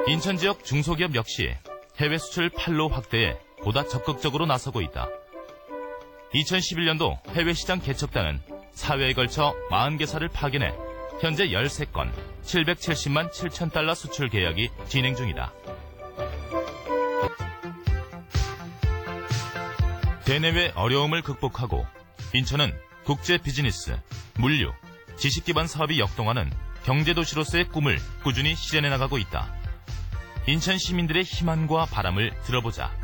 인천 지역 중소기업 역시 해외 수출 판로 확대에 보다 적극적으로 나서고 있다. 2011년도 해외 시장 개척단은 사회에 걸쳐 40개사를 파견해 현재 13건 770만 7천 달러 수출 계약이 진행 중이다. 대내외 어려움을 극복하고 인천은 국제 비즈니스, 물류, 지식 기반 사업이 역동하는 경제도시로서의 꿈을 꾸준히 실현해 나가고 있다. 인천 시민들의 희망과 바람을 들어보자.